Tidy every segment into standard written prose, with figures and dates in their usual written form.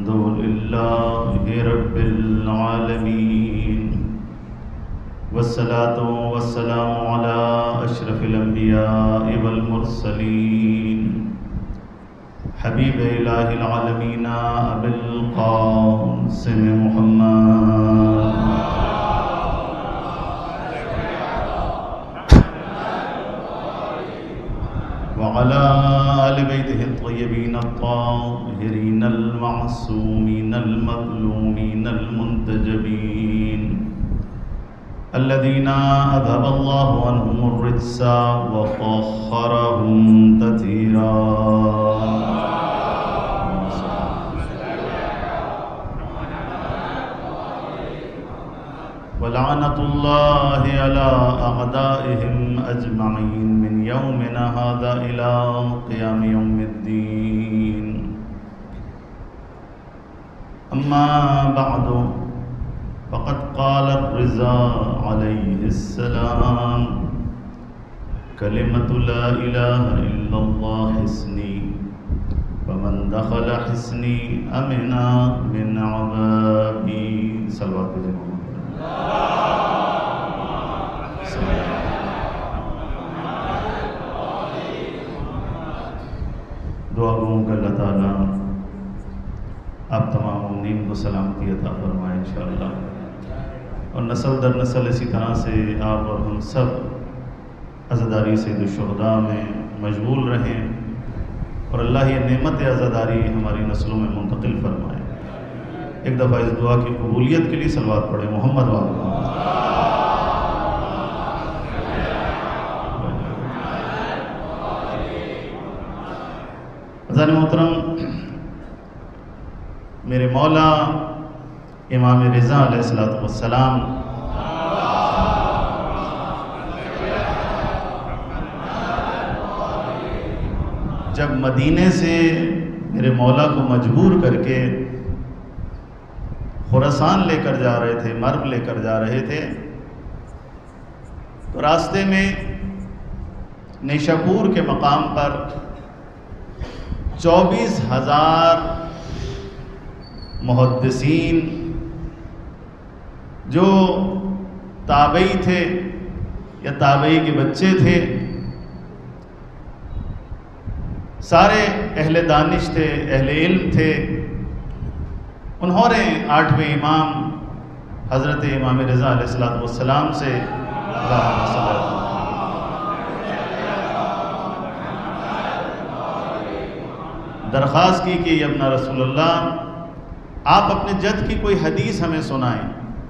الحمد لله رب العالمين والصلاة والسلام على أشرف الأنبياء والمرسلين حبيب إله العالمين أبي القاسم محمد وعلى آل بيته الطيبين الطاهرين المعصومين المظلومين المنتجبين الذين أذهب الله عنهم الرجس وطهرهم تطهيرا ولعنة الله على أعدائهم أجمعين من يومنا هذا إلى قيام يوم الدين. أما بعد فقد قال الرضا عليه السلام كلمة لا إله إلا الله حصني ومن دخل حصني أمن من عذابي. صلوات محمد. دعا گوں کہ اللہ تعالیٰ آپ تمام مومنین کو سلامتی عطا فرمائے انشاءاللہ، اور نسل در نسل اسی طرح سے آپ اور ہم سب عزاداری سید الشہداء میں مشغول رہیں، اور اللہ یہ نعمت عزاداری ہماری نسلوں میں منتقل فرمائے. ایک دفعہ اس دعا کی قبولیت کے لیے صلوات پڑھیں محمد وعلی محمد. عزیزان محترم، میرے مولا امام رضا علیہ السلام جب مدینے سے میرے مولا کو مجبور کر کے خراسان لے کر جا رہے تھے، مرو لے کر جا رہے تھے، تو راستے میں نیشاپور کے مقام پر 24,000 محدثین جو تابعی تھے یا تابعی کے بچے تھے، سارے اہل دانش تھے، اہل علم تھے، انہوں نے 8ویں امام حضرت امام رضا علیہ السلام سے درخواست کی کہ یا ابن رسول اللہ آپ اپنے جد کی کوئی حدیث ہمیں سنائیں.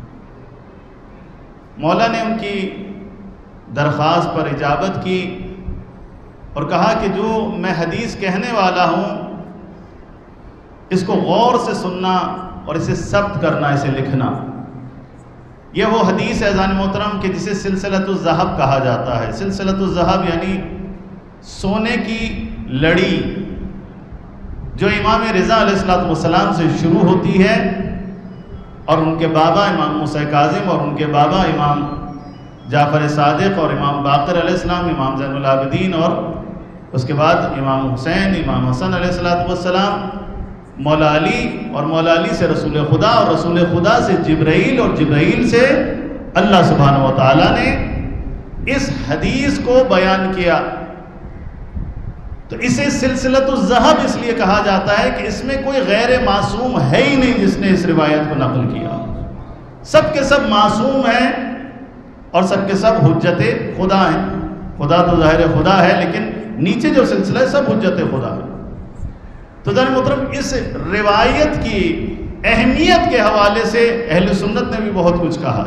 مولا نے ان کی درخواست پر اجابت کی اور کہا کہ جو میں حدیث کہنے والا ہوں اس کو غور سے سننا اور اسے ثبت کرنا، اسے لکھنا. یہ وہ حدیث ہے عزیزان محترم کہ جسے سلسلۃ الذہب کہا جاتا ہے. سلسلۃ الذہب یعنی سونے کی لڑی، جو امام رضا علیہ السلام سے شروع ہوتی ہے اور ان کے بابا امام موسیٰ کاظم اور ان کے بابا امام جعفر صادق اور امام باقر علیہ السلام، امام زین العابدین، اور اس کے بعد امام حسین، امام حسن علیہ السلام، مولا علی، اور مولا علی سے رسول خدا، اور رسول خدا سے جبرائیل، اور جبرائیل سے اللہ سبحانہ و تعالیٰ نے اس حدیث کو بیان کیا. تو اسے سلسلۃ الذہب اس لیے کہا جاتا ہے کہ اس میں کوئی غیر معصوم ہے ہی نہیں جس نے اس روایت کو نقل کیا. سب کے سب معصوم ہیں اور سب کے سب حجت خدا ہیں. خدا تو ظاہر خدا ہے، لیکن نیچے جو سلسلہ ہے سب حجت خدا ہے. تو جان محترم، اس روایت کی اہمیت کے حوالے سے اہل سنت نے بھی بہت کچھ کہا.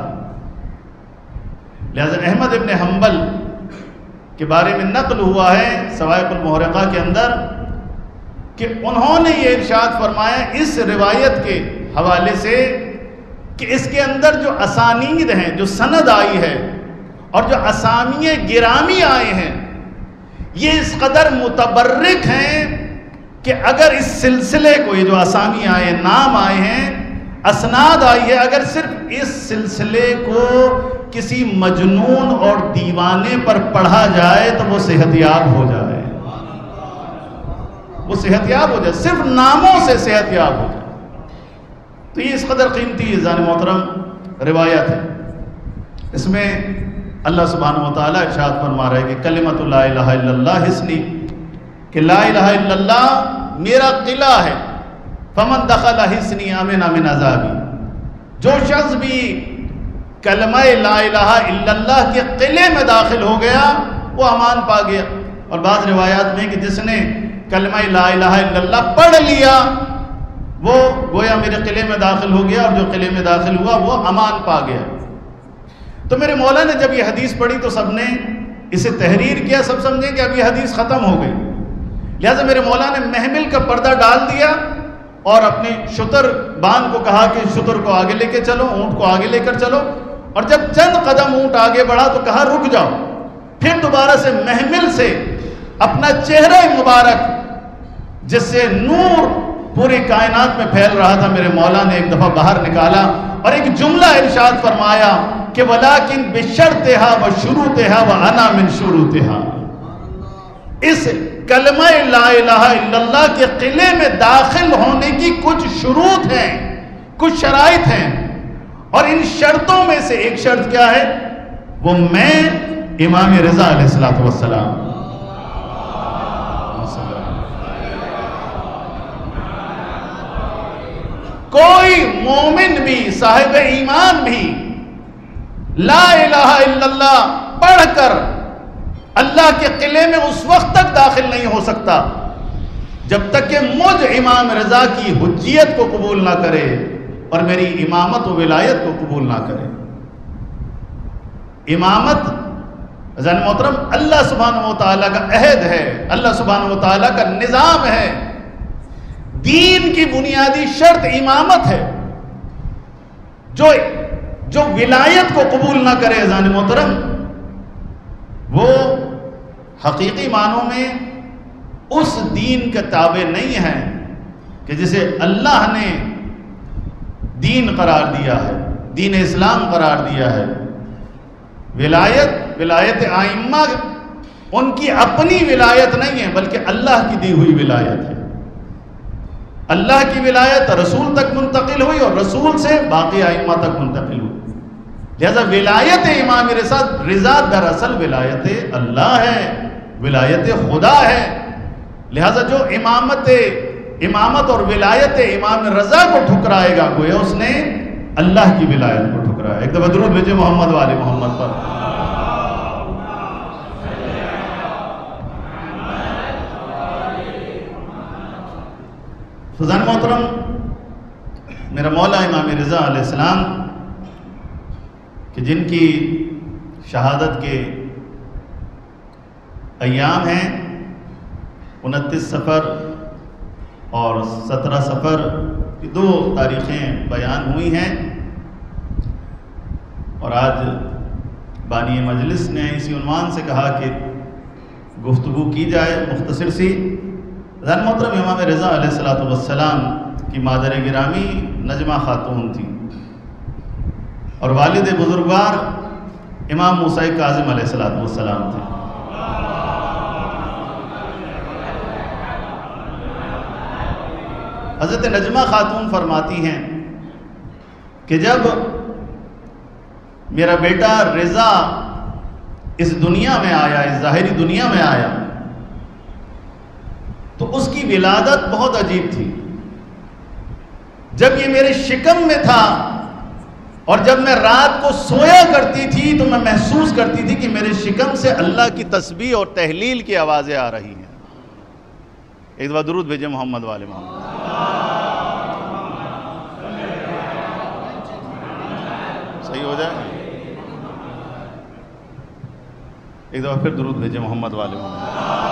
لہذا احمد ابن حنبل کے بارے میں نقل ہوا ہے سوائق المحرقہ کے اندر کہ انہوں نے یہ ارشاد فرمایا اس روایت کے حوالے سے کہ اس کے اندر جو اسانید ہیں، جو سند آئی ہے اور جو اسامی گرامی آئے ہیں، یہ اس قدر متبرک ہیں کہ اگر اس سلسلے کو، یہ جو اسامی آئے، نام آئے ہیں، اسناد آئی ہے، اگر صرف اس سلسلے کو کسی مجنون اور دیوانے پر پڑھا جائے تو وہ صحت یاب ہو جائے، وہ صحت یاب ہو جائے، صرف ناموں سے صحت یاب ہو جائے. تو یہ اس قدر قیمتی عزیزان محترم روایت ہے. اس میں اللہ سبحانہ و تعالیٰ ارشاد فرما رہا ہے کہ کلمۃ لا الہ الا اللہ حصنی، کہ لا الہ الا اللہ میرا قلعہ ہے. فمن دخل حصنی امن من عذابی، جو شخص بھی کلمہ لا الہ الا اللہ کے قلعے میں داخل ہو گیا وہ امان پا گیا. اور بعض روایات میں کہ جس نے کلمہ لا الہ الا اللہ پڑھ لیا وہ گویا میرے قلعے میں داخل ہو گیا، اور جو قلعے میں داخل ہوا وہ امان پا گیا. تو میرے مولا نے جب یہ حدیث پڑھی تو سب نے اسے تحریر کیا، سب سمجھیں کہ اب یہ حدیث ختم ہو گئی. لہٰذا میرے مولا نے محمل کا پردہ ڈال دیا اور اپنے شتر بان کو کہا کہ شتر کو آگے لے کے چلو، اونٹ کو آگے لے کر چلو. اور جب چند قدم اونٹ آگے بڑھا تو کہا رک جاؤ. پھر دوبارہ سے محمل سے اپنا چہرہ مبارک جس سے نور پوری کائنات میں پھیل رہا تھا میرے مولا نے ایک دفعہ باہر نکالا اور ایک جملہ ارشاد فرمایا کہ وَلَكِنْ بِشَرْطِهَا وَشُرُوطِهَا وَأَنَا مِنْ شُرُوطِهَا. اس کلمہ لا الہ الا اللہ کے قلعے میں داخل ہونے کی کچھ شروط ہیں، کچھ شرائط ہیں، اور ان شرطوں میں سے ایک شرط کیا ہے؟ وہ میں امام رضا علیہ السلام کوئی مومن بھی صاحب ایمان بھی لا الہ الا اللہ پڑھ کر اللہ کے قلعے میں اس وقت تک داخل نہیں ہو سکتا جب تک کہ مجھ امام رضا کی حجیت کو قبول نہ کرے اور میری امامت و ولایت کو قبول نہ کرے. امامت عزیزان محترم اللہ سبحانہ و تعالیٰ کا عہد ہے، اللہ سبحانہ و تعالیٰ کا نظام ہے. دین کی بنیادی شرط امامت ہے. جو ولایت کو قبول نہ کرے عزیزان محترم وہ حقیقی معنوں میں اس دین کے تابع نہیں ہے کہ جسے اللہ نے دین قرار دیا ہے، دین اسلام قرار دیا ہے. ولایت ائمہ ان کی اپنی ولایت نہیں ہے بلکہ اللہ کی دی ہوئی ولایت ہے. اللہ کی ولایت رسول تک منتقل ہوئی اور رسول سے باقی ائمہ تک منتقل ہوئی. لہذا ولایت امام رضا دراصل ولایت اللہ ہے، ولایت خدا ہے. لہذا جو امامت اور ولایت امام رضا کو ٹھکرائے گا گویا اس نے اللہ کی ولایت کو ٹھکرایا. ایک دفعہ درود بھیجے محمد والے محمد پر. فضان محترم میرا مولا امام رضا علیہ السلام کہ جن کی شہادت کے ایام ہیں 29 صفر اور 17 صفر کی 2 تاریخیں بیان ہوئی ہیں، اور آج بانی مجلس نے اسی عنوان سے کہا کہ گفتگو کی جائے مختصر سی. حضرت محترم امام رضا علیہ السلام کی مادر گرامی نجمہ خاتون تھی اور والد بزرگوار امام موسیٰ کاظم علیہ السلام تھے. حضرت نجمہ خاتون فرماتی ہیں کہ جب میرا بیٹا رضا اس دنیا میں آیا، اس ظاہری دنیا میں آیا، تو اس کی ولادت بہت عجیب تھی. جب یہ میرے شکم میں تھا اور جب میں رات کو سویا کرتی تھی تو میں محسوس کرتی تھی کہ میرے شکم سے اللہ کی تسبیح اور تحلیل کی آوازیں آ رہی ہیں. ایک دفعہ درود بھیجے محمد والے محمد. صحیح ہو جائے. ایک دفعہ پھر درود بھیجے محمد والے محمد.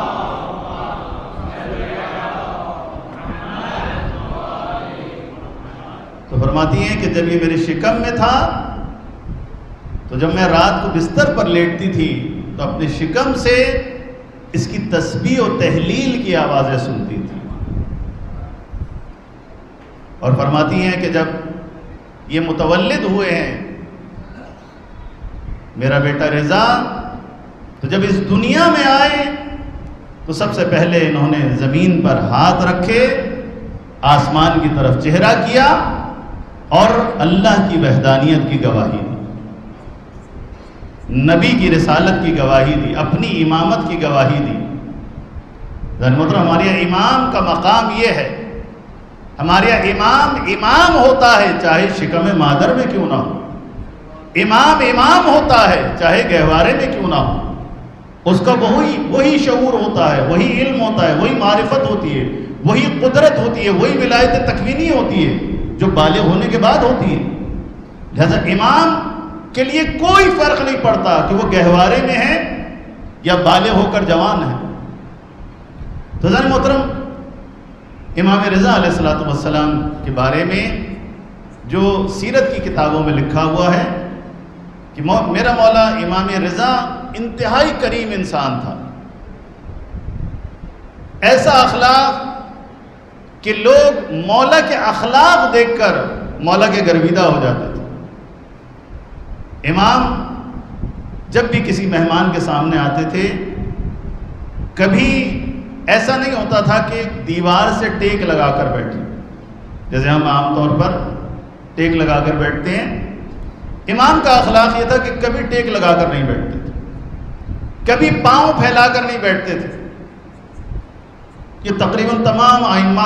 تو فرماتی ہیں کہ جب یہ میرے شکم میں تھا تو جب میں رات کو بستر پر لیٹتی تھی تو اپنے شکم سے اس کی تسبیح و تحلیل کی آوازیں سنتی تھی. اور فرماتی ہیں کہ جب یہ متولد ہوئے ہیں میرا بیٹا رضا، تو جب اس دنیا میں آئے تو سب سے پہلے انہوں نے زمین پر ہاتھ رکھے، آسمان کی طرف چہرہ کیا اور اللہ کی وحدانیت کی گواہی دی، نبی کی رسالت کی گواہی دی، اپنی امامت کی گواہی دی۔ محترم، ہمارے یہاں امام کا مقام یہ ہے، ہمارے یہاں امام ہوتا ہے چاہے شکم مادر میں کیوں نہ ہو، امام ہوتا ہے چاہے گہوارے میں کیوں نہ ہو، اس کا وہی شعور ہوتا ہے، وہی علم ہوتا ہے، وہی معرفت ہوتی ہے، وہی قدرت ہوتی ہے، وہی ولایت تکوینی ہوتی ہے جو بالغ ہونے کے بعد ہوتی ہے۔ لہذا امام کے لیے کوئی فرق نہیں پڑتا کہ وہ گہوارے میں ہے یا بالغ ہو کر جوان ہے۔ تو حضرت محترم، امام رضا علیہ السلام کے بارے میں جو سیرت کی کتابوں میں لکھا ہوا ہے کہ میرا مولا امام رضا انتہائی کریم انسان تھا، ایسا اخلاق کہ لوگ مولا کے اخلاق دیکھ کر مولا کے گرویدہ ہو جاتے تھے۔ امام جب بھی کسی مہمان کے سامنے آتے تھے، کبھی ایسا نہیں ہوتا تھا کہ دیوار سے ٹیک لگا کر بیٹھے جیسے ہم عام طور پر ٹیک لگا کر بیٹھتے ہیں۔ امام کا اخلاق یہ تھا کہ کبھی ٹیک لگا کر نہیں بیٹھتے تھے، کبھی پاؤں پھیلا کر نہیں بیٹھتے تھے۔ یہ تقریباً تمام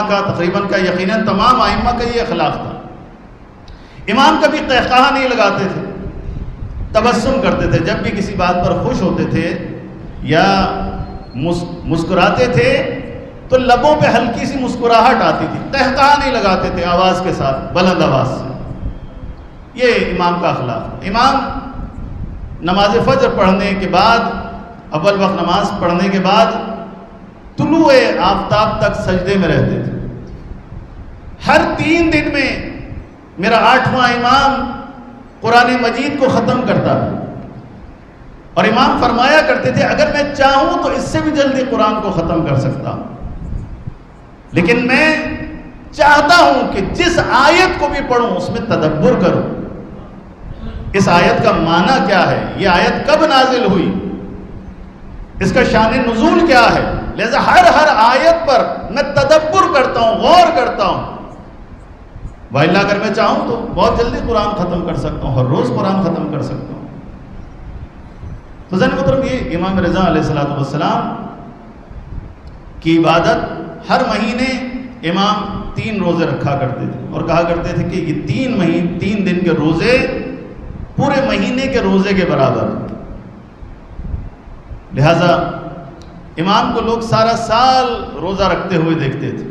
ائمہ کا یہ اخلاق تھا۔ امام کبھی قہقہہ نہیں لگاتے تھے، تبسم کرتے تھے، جب بھی کسی بات پر خوش ہوتے تھے یا مسکراتے تھے تو لبوں پہ ہلکی سی مسکراہٹ آتی تھی، قہقہہ نہیں لگاتے تھے آواز کے ساتھ، بلند آواز سے۔ یہ امام کا اخلاق۔ امام نماز فجر پڑھنے کے بعد، اول وقت نماز پڑھنے کے بعد طلوع آفتاب تک سجدے میں رہتے تھے۔ ہر 3 دن میں میرا 8واں امام قرآن مجید کو ختم کرتا تھا، اور امام فرمایا کرتے تھے اگر میں چاہوں تو اس سے بھی جلدی قرآن کو ختم کر سکتا ہوں، لیکن میں چاہتا ہوں کہ جس آیت کو بھی پڑھوں اس میں تدبر کروں، اس آیت کا معنی کیا ہے، یہ آیت کب نازل ہوئی، اس کا شان نزول کیا ہے۔ لہذا ہر آیت پر میں تدبر کرتا ہوں، غور کرتا ہوں، وَإِلَّا اگر میں چاہوں تو بہت جلدی قرآن ختم کر سکتا ہوں، ہر روز قرآن ختم کر سکتا ہوں۔ تو حضرت محترم، یہ امام رضا علیہ السلام کی عبادت، ہر مہینے امام 3 روزے رکھا کرتے تھے اور کہا کرتے تھے کہ یہ 3 دن کے روزے پورے مہینے کے روزے کے برابر۔ لہذا امام کو لوگ سارا سال روزہ رکھتے ہوئے دیکھتے تھے۔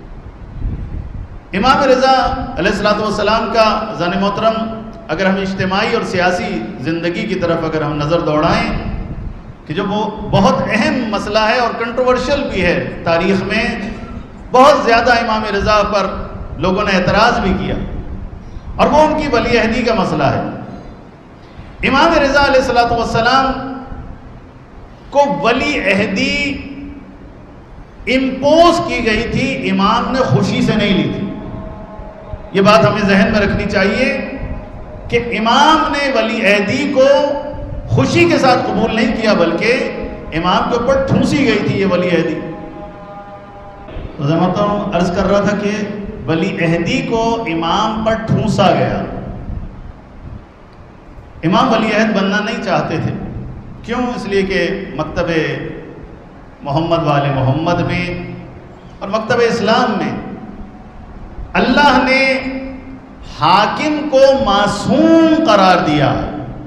امام رضا علیہ السلام کا حضرت محترم، اگر ہم اجتماعی اور سیاسی زندگی کی طرف اگر ہم نظر دوڑائیں کہ جو وہ بہت اہم مسئلہ ہے اور کنٹروورشل بھی ہے، تاریخ میں بہت زیادہ امام رضا پر لوگوں نے اعتراض بھی کیا، اور وہ ان کی ولی عہدی کا مسئلہ ہے۔ امام رضا علیہ السلام کو ولی عہدی امپوز کی گئی تھی، امام نے خوشی سے نہیں لی تھی۔ یہ بات ہمیں ذہن میں رکھنی چاہیے کہ امام نے ولی عہدی کو خوشی کے ساتھ قبول نہیں کیا، بلکہ امام کے اوپر ٹھونسی گئی تھی یہ ولی عہدی۔ تو محترم، عرض کر رہا تھا کہ ولی عہدی کو امام پر ٹھونسا گیا۔ امام ولی عہد بننا نہیں چاہتے تھے، کیوں؟ اس لیے کہ مکتب محمد والے محمد میں اور مکتب اسلام میں اللہ نے حاکم کو معصوم قرار دیا ہے۔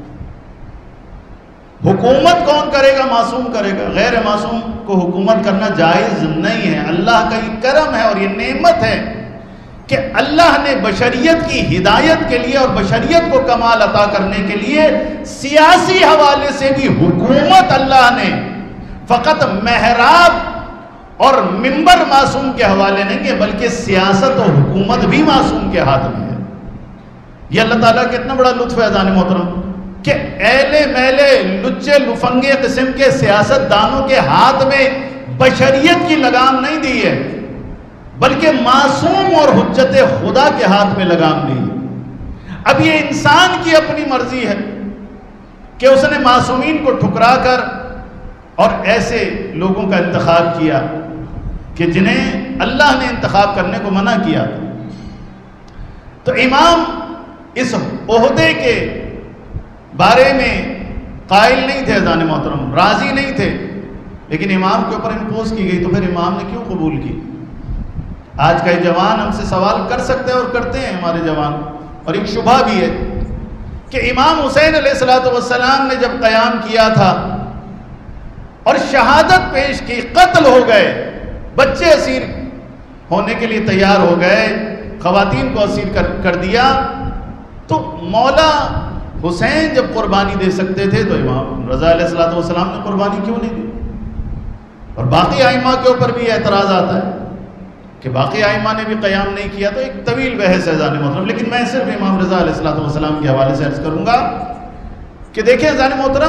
حکومت کون کرے گا؟ معصوم کرے گا، غیر معصوم کو حکومت کرنا جائز نہیں ہے۔ اللہ کا یہ کرم ہے اور یہ نعمت ہے کہ اللہ نے بشریت کی ہدایت کے لیے اور بشریت کو کمال عطا کرنے کے لیے سیاسی حوالے سے بھی حکومت اللہ نے فقط محراب اور منبر معصوم کے حوالے نہیں ہے، بلکہ سیاست اور حکومت بھی معصوم کے ہاتھ میں ہے۔ یہ اللہ تعالیٰ کا اتنا بڑا لطف ہے جان محترم کہ ایلے میلے لچے لفنگے قسم کے سیاست دانوں کے ہاتھ میں بشریت کی لگام نہیں دی ہے، بلکہ معصوم اور حجت خدا کے ہاتھ میں لگام دی ہے۔ اب یہ انسان کی اپنی مرضی ہے کہ اس نے معصومین کو ٹھکرا کر اور ایسے لوگوں کا انتخاب کیا کہ جنہیں اللہ نے انتخاب کرنے کو منع کیا۔ تو امام اس عہدے کے بارے میں قائل نہیں تھے اذان محترم، راضی نہیں تھے، لیکن امام کے اوپر امپوز کی گئی، تو پھر امام نے کیوں قبول کی؟ آج کا جوان ہم سے سوال کر سکتے ہیں اور کرتے ہیں ہمارے جوان، اور ایک شبہ بھی ہے کہ امام حسین علیہ السلام نے جب قیام کیا تھا اور شہادت پیش کی، قتل ہو گئے، بچے اسیر ہونے کے لیے تیار ہو گئے، خواتین کو اسیر کر دیا، تو مولا حسین جب قربانی دے سکتے تھے تو امام رضا علیہ السلام نے قربانی کیوں نہیں دی؟ اور باقی ائمہ کے اوپر بھی اعتراض آتا ہے کہ باقی ائمہ نے بھی قیام نہیں کیا، تو ایک طویل بحث ہے اذان محترم، لیکن میں صرف امام رضا علیہ السلام کے حوالے سے عرض کروں گا کہ دیکھیں اذان محترم،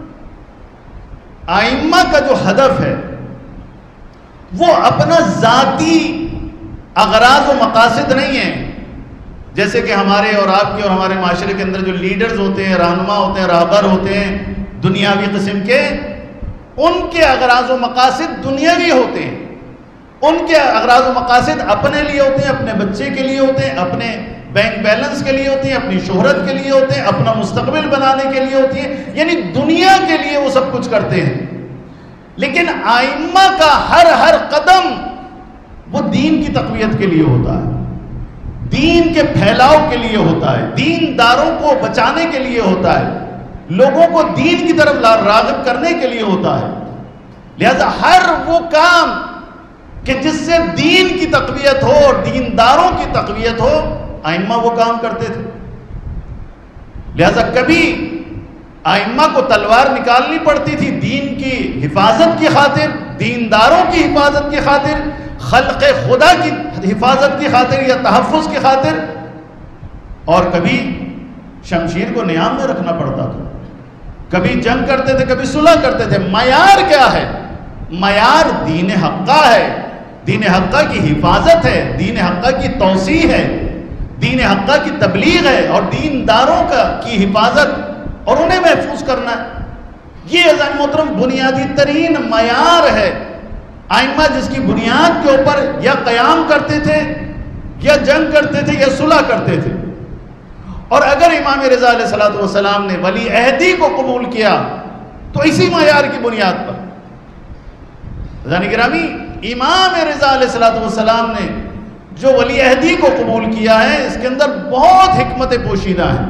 ائمہ کا جو ہدف ہے وہ اپنا ذاتی اغراض و مقاصد نہیں ہیں، جیسے کہ ہمارے اور آپ کے اور ہمارے معاشرے کے اندر جو لیڈرز ہوتے ہیں، رہنما ہوتے ہیں، راہبر ہوتے ہیں دنیاوی قسم کے، ان کے اغراض و مقاصد دنیاوی ہوتے ہیں، ان کے اغراض و مقاصد اپنے لیے ہوتے ہیں، اپنے بچے کے لیے ہوتے ہیں، اپنے بینک بیلنس کے لیے ہوتے ہیں، اپنی شہرت کے لیے ہوتے ہیں، اپنا مستقبل بنانے کے لیے ہوتی ہیں، یعنی دنیا کے لیے وہ سب کچھ کرتے ہیں۔ لیکن ائمہ کا ہر قدم وہ دین کی تقویت کے لیے ہوتا ہے، دین کے پھیلاؤ کے لیے ہوتا ہے، دین داروں کو بچانے کے لیے ہوتا ہے، لوگوں کو دین کی طرف راغب کرنے کے لیے ہوتا ہے۔ لہذا ہر وہ کام کہ جس سے دین کی تقویت ہو اور دینداروں کی تقویت ہو، ائمہ وہ کام کرتے تھے۔ لہذا کبھی ائمہ کو تلوار نکالنی پڑتی تھی دین کی حفاظت کی خاطر، دینداروں کی حفاظت کی خاطر، خلق خدا کی حفاظت کی خاطر یا تحفظ کی خاطر، اور کبھی شمشیر کو نیام میں رکھنا پڑتا تھا، کبھی جنگ کرتے تھے، کبھی صلح کرتے تھے۔ معیار کیا ہے؟ معیار دین حقہ ہے، دین حقہ کی حفاظت ہے، دین حقہ کی توسیع ہے، دین حقہ کی تبلیغ ہے، اور دینداروں کی حفاظت اور انہیں محفوظ کرنا ہے۔ یہ اذان محترم بنیادی ترین معیار ہے۔ ائمہ جس کی بنیاد کے اوپر یا قیام کرتے تھے یا جنگ کرتے تھے یا صلح کرتے تھے، اور اگر امام رضا علیہ السلام نے ولی عہدی کو قبول کیا تو اسی معیار کی بنیاد پر۔ عزیزان گرامی، امام رضا علیہ السلام نے جو ولی عہدی کو قبول کیا ہے، اس کے اندر بہت حکمت پوشیدہ ہیں۔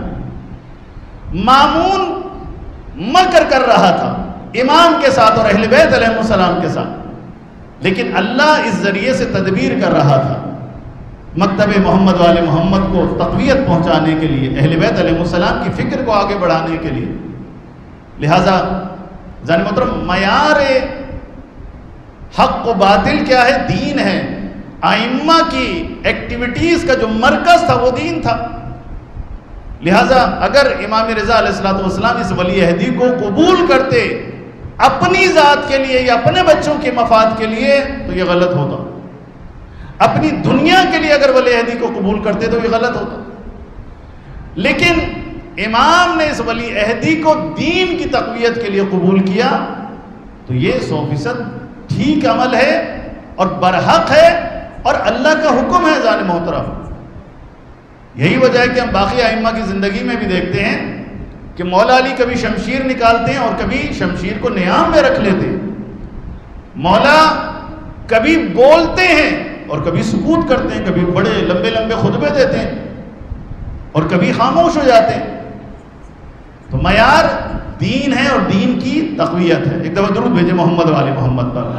مامون مکر کر رہا تھا امام کے ساتھ اور اہل بیت علیہ السلام کے ساتھ، لیکن اللہ اس ذریعے سے تدبیر کر رہا تھا مکتب محمد والے محمد کو تقویت پہنچانے کے لیے، اہل بیت علیہ السلام کی فکر کو آگے بڑھانے کے لیے۔ لہٰذا جان محترم، معیار حق و باطل کیا ہے؟ دین ہے۔ ائمہ کی ایکٹیویٹیز کا جو مرکز تھا وہ دین تھا۔ لہٰذا اگر امام رضا علیہ السلام اس ولی عہدی کو قبول کرتے اپنی ذات کے لیے یا اپنے بچوں کے مفاد کے لیے تو یہ غلط ہوتا، اپنی دنیا کے لیے اگر ولی عہدی کو قبول کرتے تو یہ غلط ہوتا، لیکن امام نے اس ولی عہدی کو دین کی تقویت کے لیے قبول کیا تو یہ 100% ٹھیک عمل ہے اور برحق ہے اور اللہ کا حکم ہے۔ جان محترم، یہی وجہ ہے کہ ہم باقی ائمہ کی زندگی میں بھی دیکھتے ہیں کہ مولا علی کبھی شمشیر نکالتے ہیں اور کبھی شمشیر کو نیام میں رکھ لیتے ہیں، مولا کبھی بولتے ہیں اور کبھی سکوت کرتے ہیں، کبھی بڑے لمبے لمبے خطبے دیتے ہیں اور کبھی خاموش ہو جاتے ہیں۔ تو معیار دین ہے اور دین کی تقویت ہے۔ ایک دفعہ درود بھیجے محمد والے محمد پر۔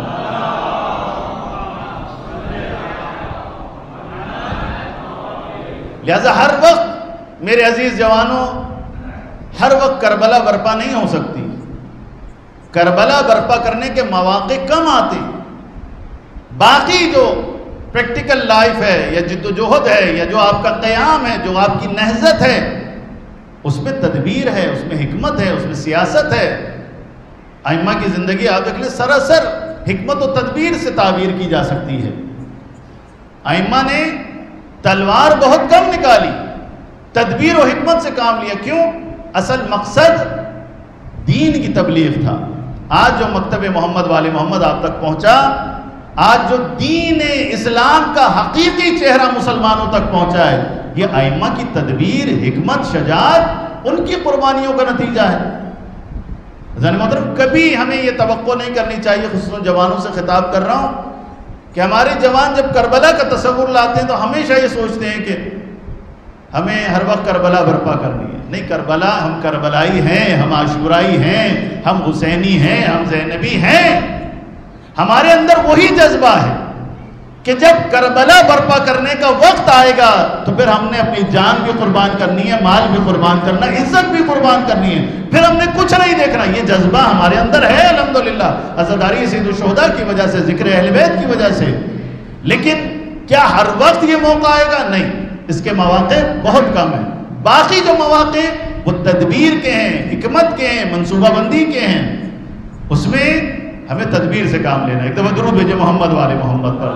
لہذا ہر وقت میرے عزیز جوانوں، ہر وقت کربلا برپا نہیں ہو سکتی، کربلا برپا کرنے کے مواقع کم آتے، باقی جو پریکٹیکل لائف ہے یا جد و جہد ہے یا جو آپ کا قیام ہے، جو آپ کی نہضت ہے، اس میں تدبیر ہے، اس میں حکمت ہے، اس میں سیاست ہے۔ ائمہ کی زندگی آپ دیکھ لیں، سراسر حکمت و تدبیر سے تعبیر کی جا سکتی ہے۔ ائمہ نے تلوار بہت کم نکالی، تدبیر و حکمت سے کام لیا۔ کیوں؟ اصل مقصد دین کی تبلیغ تھا۔ آج جو مکتب محمد والے محمد آپ تک پہنچا، آج جو دین اسلام کا حقیقی چہرہ مسلمانوں تک پہنچا ہے، یہ ائمہ کی تدبیر، حکمت، شجاعت، ان کی قربانیوں کا نتیجہ ہے۔ عزیزان محترم، کبھی ہمیں یہ توقع نہیں کرنی چاہیے، خصوصاً جوانوں سے خطاب کر رہا ہوں، کہ ہمارے جوان جب کربلا کا تصور لاتے ہیں تو ہمیشہ یہ سوچتے ہیں کہ ہمیں ہر وقت کربلا برپا کرنی ہے۔ نہیں، کربلا، ہم کربلائی ہیں، ہم عاشورائی ہیں، ہم حسینی ہیں، ہم زینبی ہیں۔ ہمارے اندر وہی جذبہ ہے کہ جب کربلا برپا کرنے کا وقت آئے گا تو پھر ہم نے اپنی جان بھی قربان کرنی ہے، مال بھی قربان کرنا ہے، عزت بھی قربان کرنی ہے، پھر ہم نے کچھ نہیں دیکھنا۔ یہ جذبہ ہمارے اندر ہے الحمدللہ، عزاداری سید الشہداء کی وجہ سے، ذکر اہل بیت کی وجہ سے۔ لیکن کیا ہر وقت یہ موقع آئے گا؟ نہیں، اس کے مواقع بہت کم ہیں۔ باقی جو مواقع وہ تدبیر کے ہیں، حکمت کے ہیں، منصوبہ بندی کے ہیں، اس میں ہمیں تدبیر سے کام لینا ہے۔ ایک دفعہ درود بھیجے محمد والے محمد پر۔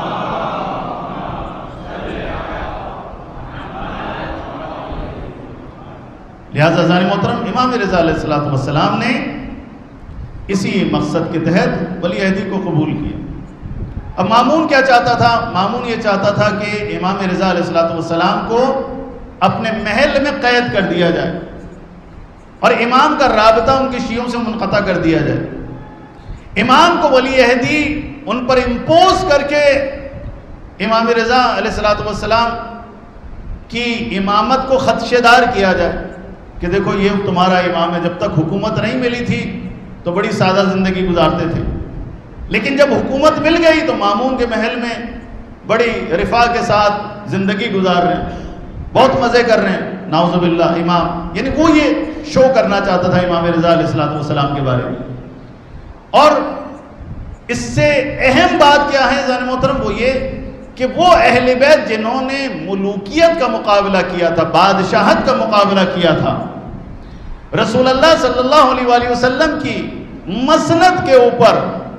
لہٰذا عزیزان محترم، امام رضا علیہ السلام نے اسی مقصد کے تحت ولی عہدی کو قبول کیا۔ اب مامون کیا چاہتا تھا؟ مامون یہ چاہتا تھا کہ امام رضا علیہ السلام کو اپنے محل میں قید کر دیا جائے اور امام کا رابطہ ان کے شیعوں سے منقطع کر دیا جائے۔ امام کو ولی عہدی ان پر امپوز کر کے امام رضا علیہ السلام کی امامت کو خدشے دار کیا جائے کہ دیکھو یہ تمہارا امام ہے، جب تک حکومت نہیں ملی تھی تو بڑی سادہ زندگی گزارتے تھے، لیکن جب حکومت مل گئی تو مامون کے محل میں بڑی رفاہ کے ساتھ زندگی گزار رہے ہیں، بہت مزے کر رہے ہیں۔ نعوذ باللہ، امام یعنی وہ یہ شو کرنا چاہتا تھا امام رضا علیہ السلام کے بارے میں۔ اور اس سے اہم بات کیا ہے عزیزان محترم؟ وہ یہ کہ وہ اہل بیت جنہوں نے ملوکیت کا مقابلہ کیا تھا، بادشاہت کا مقابلہ کیا تھا، رسول اللہ صلی اللہ علیہ وآلہ وسلم کی مسند کے اوپر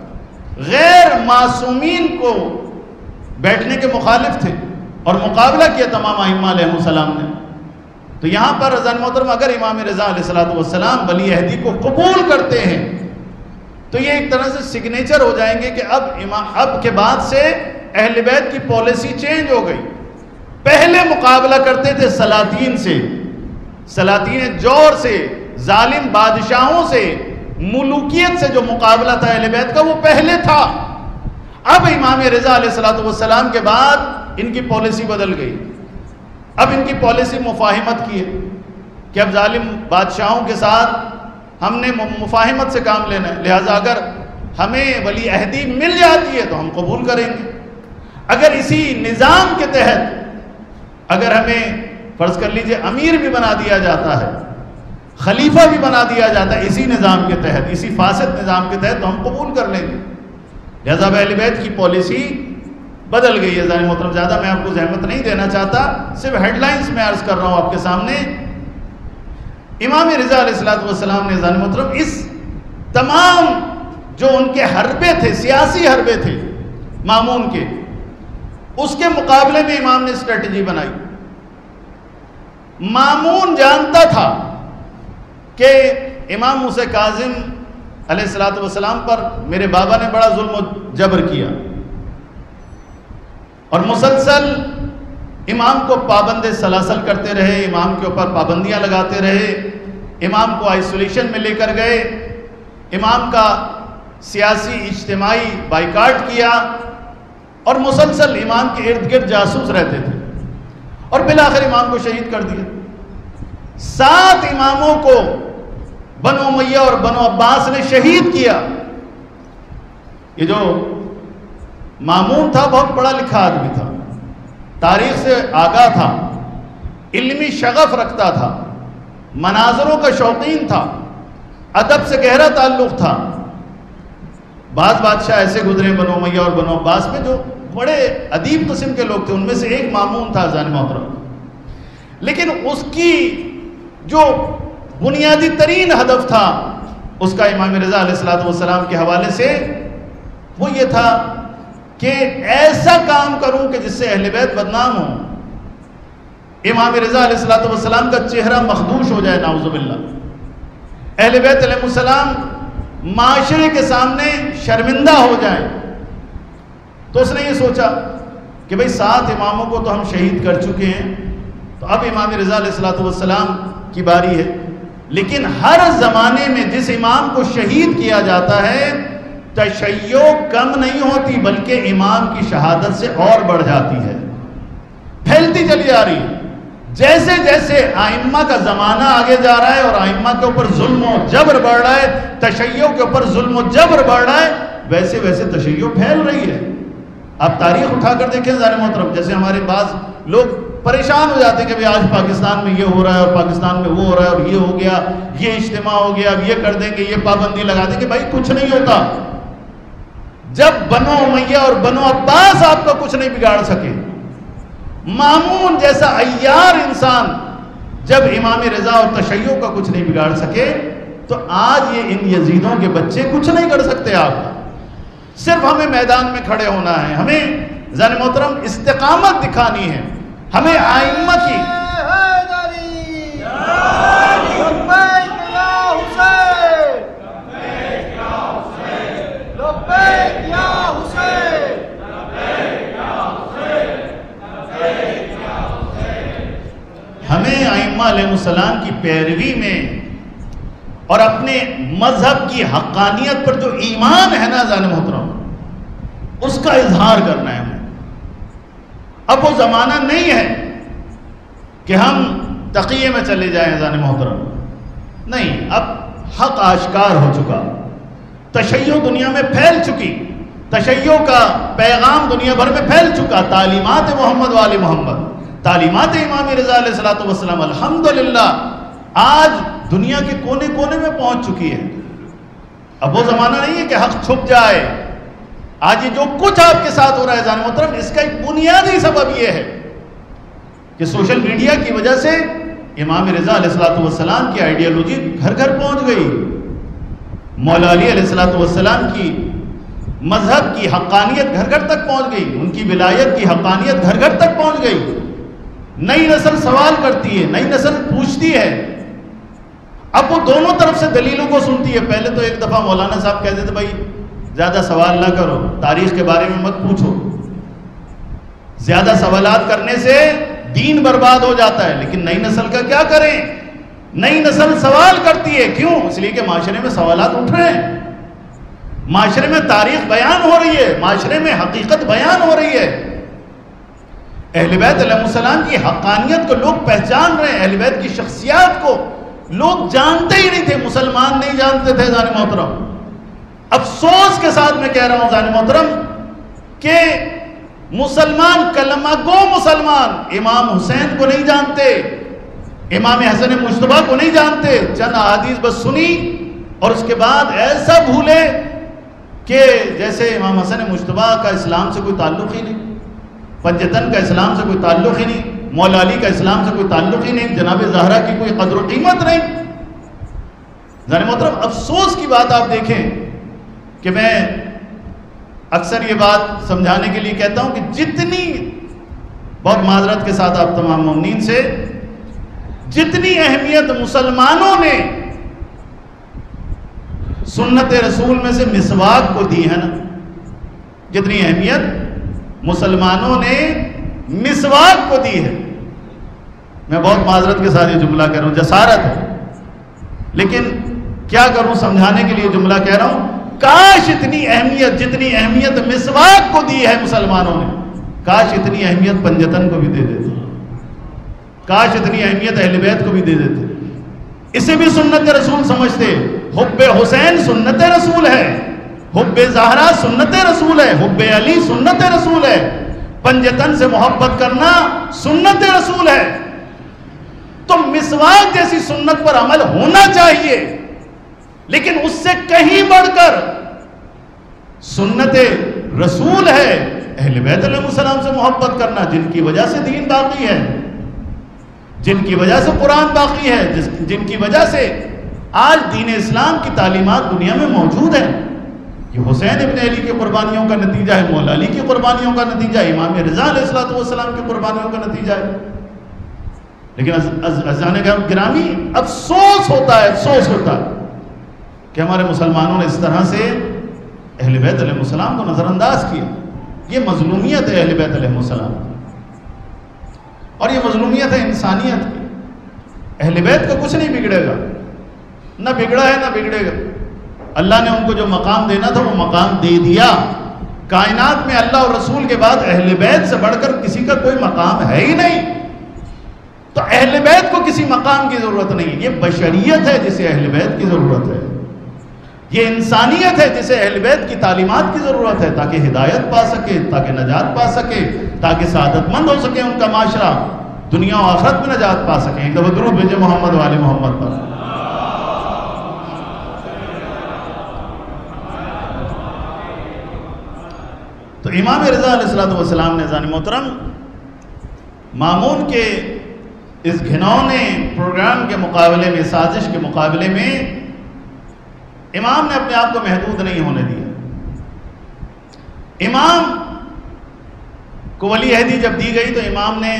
غیر معصومین کو بیٹھنے کے مخالف تھے اور مقابلہ کیا تمام ائمہ علیہ السلام نے۔ تو یہاں پر عزیزان محترم اگر امام رضا علیہ السلام ولی عہدی کو قبول کرتے ہیں تو یہ ایک طرح سے سگنیچر ہو جائیں گے کہ اب کے بعد سے اہل بیت کی پالیسی چینج ہو گئی۔ پہلے مقابلہ کرتے تھے سلاطین سے، سلاطین جور سے، ظالم بادشاہوں سے، ملوکیت سے جو مقابلہ تھا اہل بیت کا وہ پہلے تھا۔ اب امام رضا علیہ السلام کے بعد ان کی پالیسی بدل گئی۔ اب ان کی پالیسی مفاہمت کی ہے کہ اب ظالم بادشاہوں کے ساتھ ہم نے مفاہمت سے کام لینا ہے، لہٰذا اگر ہمیں ولی عہدی مل جاتی ہے تو ہم قبول کریں گے۔ اگر اسی نظام کے تحت اگر ہمیں فرض کر لیجئے امیر بھی بنا دیا جاتا ہے، خلیفہ بھی بنا دیا جاتا ہے اسی نظام کے تحت، اسی فاسد نظام کے تحت، تو ہم قبول کر لیں گے۔ لہذا اہل بیت کی پالیسی بدل گئی ہے۔ عزیزان محترم، زیادہ میں آپ کو زحمت نہیں دینا چاہتا، صرف ہیڈ لائنز میں عرض کر رہا ہوں آپ کے سامنے۔ امام رضا علیہ السلام نے عزیزان محترم اس تمام جو ان کے حربے تھے، سیاسی حربے تھے مامون کے، اس کے مقابلے میں امام نے اسٹریٹجی بنائی۔ مامون جانتا تھا کہ امام موسیٰ کاظم علیہ السلام پر میرے بابا نے بڑا ظلم و جبر کیا اور مسلسل امام کو پابند سلاسل کرتے رہے، امام کے اوپر پابندیاں لگاتے رہے، امام کو آئسولیشن میں لے کر گئے، امام کا سیاسی اجتماعی بائیکاٹ کیا اور مسلسل امام کے ارد گرد جاسوس رہتے تھے اور بالآخر امام کو شہید کر دیا۔ 7 اماموں کو بنو امیہ اور بنو عباس نے شہید کیا۔ یہ جو مامون تھا بہت پڑھا لکھا آدمی تھا، تاریخ سے آگاہ تھا، علمی شغف رکھتا تھا، مناظروں کا شوقین تھا، ادب سے گہرا تعلق تھا۔ بعض بادشاہ ایسے گزرے بنو امیہ اور بنو عباس میں جو بڑے ادیب قسم کے لوگ تھے، ان میں سے ایک مامون تھا عزیزان محترم۔ لیکن اس کی جو بنیادی ترین ہدف تھا اس کا امام رضا علیہ السلام کے حوالے سے وہ یہ تھا کہ ایسا کام کروں کہ جس سے اہل بیت بدنام ہوں، امام رضا علیہ السلام کا چہرہ مخدوش ہو جائے، نعوذ باللہ، اہل بیت علیہ السلام معاشرے کے سامنے شرمندہ ہو جائیں۔ تو اس نے یہ سوچا کہ بھئی 7 اماموں کو تو ہم شہید کر چکے ہیں، تو اب امام رضا علیہ السلام کی باری ہے. لیکن ہر زمانے میں جس امام کو شہید کیا جاتا ہے تشیع کم نہیں ہوتی بلکہ امام کی شہادت سے اور بڑھ جاتی ہے، پھیلتی چلی آ رہی ہے. جیسے جیسے ائمہ کا زمانہ آگے جا رہا ہے اور ائمہ کے اوپر ظلم و جبر بڑھ رہا ہے، تشیع کے اوپر ظلم و جبر بڑھ رہا ہے، ویسے ویسے تشیع پھیل رہی ہے. آپ تاریخ اٹھا کر دیکھیں ذرا محترم، جیسے ہمارے بعض لوگ پریشان ہو جاتے ہیں کہ آج پاکستان میں یہ ہو رہا ہے اور پاکستان میں وہ ہو رہا ہے اور یہ ہو گیا، یہ اجتماع ہو گیا، اب یہ کر دیں گے، یہ پابندی لگا دیں گے. بھائی کچھ نہیں ہوتا. جب بنو امیہ اور بنو عباس آپ کو کچھ نہیں بگاڑ سکے، مامون جیسا عیار انسان جب امام رضا اور تشیع کا کچھ نہیں بگاڑ سکے، تو آج یہ ان یزیدوں کے بچے کچھ نہیں کر سکتے. آپ صرف ہمیں میدان میں کھڑے ہونا ہے، ہمیں ذرا محترم استقامت دکھانی ہے، ہمیں ائمہ کی ہمیں ائمہ علیہ السلام کی پیروی میں اور اپنے مذہب کی حقانیت پر جو ایمان ہے نا ذرا محترم، اس کا اظہار کرنا ہے ہمیں. اب وہ زمانہ نہیں ہے کہ ہم تقیے میں چلے جائیں ذرا محترم، نہیں. اب حق آشکار ہو چکا، تشیع دنیا میں پھیل چکی، تشیع کا پیغام دنیا بھر میں پھیل چکا. تعلیمات محمد وآل محمد، تعلیمات امام رضا علیہ السلام الحمدللہ آج دنیا کے کونے کونے میں پہنچ چکی ہے. اب وہ زمانہ نہیں ہے کہ حق چھپ جائے. آج یہ جو کچھ آپ کے ساتھ ہو رہا ہے جان محترم، اس کا ایک بنیادی سبب یہ ہے کہ سوشل میڈیا کی وجہ سے امام رضا علیہ السلام کی آئیڈیالوجی گھر گھر پہنچ گئی. مولا علی علیہ السلام کی مذہب کی حقانیت گھر گھر تک پہنچ گئی، ان کی ولایت کی حقانیت گھر گھر تک پہنچ گئی. نئی نسل سوال کرتی ہے، نئی نسل پوچھتی ہے. اب وہ دونوں طرف سے دلیلوں کو سنتی ہے. پہلے تو ایک دفعہ مولانا صاحب کہتے تھے بھائی زیادہ سوال نہ کرو، تاریخ کے بارے میں مت پوچھو، زیادہ سوالات کرنے سے دین برباد ہو جاتا ہے. لیکن نئی نسل کا کیا کریں؟ نئی نسل سوال کرتی ہے. کیوں؟ اس لیے کہ معاشرے میں سوالات اٹھ رہے ہیں، معاشرے میں تاریخ بیان ہو رہی ہے، معاشرے میں حقیقت بیان ہو رہی ہے. اہل بیت علیہ السلام کی حقانیت کو لوگ پہچان رہے ہیں، اہل بیت کی شخصیات کو لوگ جانتے ہی نہیں تھے، مسلمان نہیں جانتے تھے. ذان محترم افسوس کے ساتھ میں کہہ رہا ہوں ذان محترم کہ مسلمان، کلمہ گو مسلمان امام حسین کو نہیں جانتے، امام حسن مجتبیٰ کو نہیں جانتے. چند احادیث بس سنی اور اس کے بعد ایسا بھولے کہ جیسے امام حسن مجتبیٰ کا اسلام سے کوئی تعلق ہی نہیں، پنجتن کا اسلام سے کوئی تعلق ہی نہیں، مولا علی کا اسلام سے کوئی تعلق ہی نہیں، جناب زہرا کی کوئی قدر و قیمت نہیں. ذرا محترم افسوس کی بات آپ دیکھیں کہ میں اکثر یہ بات سمجھانے کے لیے کہتا ہوں کہ جتنی، بہت معذرت کے ساتھ آپ تمام مومنین سے، جتنی اہمیت مسلمانوں نے سنت رسول میں سے مسواک کو دی ہے نا، جتنی اہمیت مسلمانوں نے مسواک کو دی ہے، میں بہت معذرت کے ساتھ یہ جملہ کہہ رہا ہوں، جسارت ہے لیکن کیا کروں، سمجھانے کے لیے جملہ کہہ رہا ہوں. کاش اتنی اہمیت، جتنی اہمیت مسواک کو دی ہے مسلمانوں نے، کاش اتنی اہمیت پنجتن کو بھی دے دیتے، کاش اتنی اہمیت اہل بیت کو بھی دے دیتے. اسے بھی سنت رسول سمجھتے. حب حسین سنت رسول ہے، حب زہرا سنت رسول ہے، حب علی سنت رسول ہے، پنجتن سے محبت کرنا سنت رسول ہے. تو مسواک جیسی سنت پر عمل ہونا چاہیے، لیکن اس سے کہیں بڑھ کر سنت رسول ہے اہل بیت علیہ السلام سے محبت کرنا، جن کی وجہ سے دین باقی ہے، جن کی وجہ سے قرآن باقی ہے، جن کی وجہ سے آج دین اسلام کی تعلیمات دنیا میں موجود ہیں. یہ حسین ابن علی کی قربانیوں کا نتیجہ ہے، مولا علی کی قربانیوں کا نتیجہ ہے، امام رضا علیہ السلام کی قربانیوں کا نتیجہ ہے. لیکن عزیزان گرامی افسوس ہوتا ہے کہ ہمارے مسلمانوں نے اس طرح سے اہل بیت علیہ السلام کو نظر انداز کیا. یہ مظلومیت ہے اہل بیت علیہ السلام. اور یہ مظلومیت ہے انسانیت کی. اہل بیت کا کچھ نہیں بگڑے گا، نہ بگڑا ہے نہ بگڑے گا. اللہ نے ان کو جو مقام دینا تھا وہ مقام دے دیا. کائنات میں اللہ اور رسول کے بعد اہل بیت سے بڑھ کر کسی کا کوئی مقام ہے ہی نہیں. تو اہل بیت کو کسی مقام کی ضرورت نہیں. یہ بشریت ہے جسے اہل بیت کی ضرورت ہے. یہ انسانیت ہے جسے اہل بیت کی تعلیمات کی ضرورت ہے، تاکہ ہدایت پا سکے، تاکہ نجات پا سکے، تاکہ سعادت مند ہو سکے ان کا معاشرہ، دنیا و آخرت میں نجات پا سکیں. ایک دفعہ درود بھیجے محمد و آل محمد پر. تو امام رضا علیہ السلام نے عزیزان محترم مامون کے اس گھنونے پروگرام کے مقابلے میں، سازش کے مقابلے میں امام نے اپنے آپ کو محدود نہیں ہونے دیا. امام کو ولی عہدی جب دی گئی تو امام نے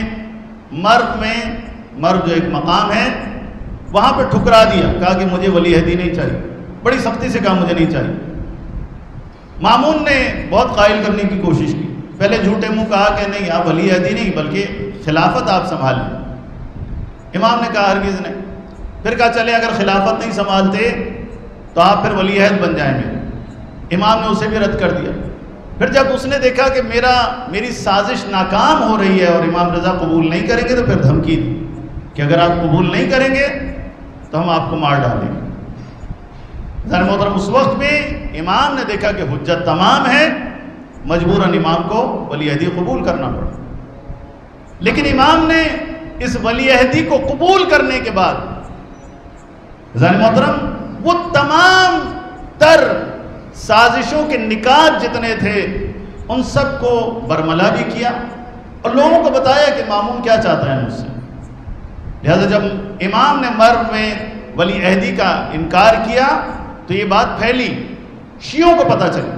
مرو جو ایک مقام ہے وہاں پہ ٹھکرا دیا، کہا کہ مجھے ولی عہدی نہیں چاہیے. بڑی سختی سے کہا مجھے نہیں چاہیے. مامون نے بہت قائل کرنے کی کوشش کی. پہلے جھوٹے منہ کہا کہ نہیں آپ ولی عہدی نہیں بلکہ خلافت آپ سنبھالیں. امام نے کہا ہرگز نہیں. پھر کہا چلے اگر خلافت نہیں سنبھالتے تو آپ پھر ولی عہد بن جائیں گے. امام نے اسے بھی رد کر دیا. پھر جب اس نے دیکھا کہ میری سازش ناکام ہو رہی ہے اور امام رضا قبول نہیں کریں گے تو پھر دھمکی دی کہ اگر آپ قبول نہیں کریں گے تو ہم آپ کو مار ڈالیں گے. ذرا محترم اس وقت میں امام نے دیکھا کہ حجت تمام ہے، مجبوراً امام کو ولی عہدی قبول کرنا پڑا. لیکن امام نے اس ولی عہدی کو قبول کرنے کے بعد ذرا محترم وہ تمام تر سازشوں کے نکات جتنے تھے ان سب کو برملا بھی کیا اور لوگوں کو بتایا کہ مامون کیا چاہتا ہے مجھ سے. لہذا جب امام نے مرو میں ولی عہدی کا انکار کیا تو یہ بات پھیلی، شیعوں کو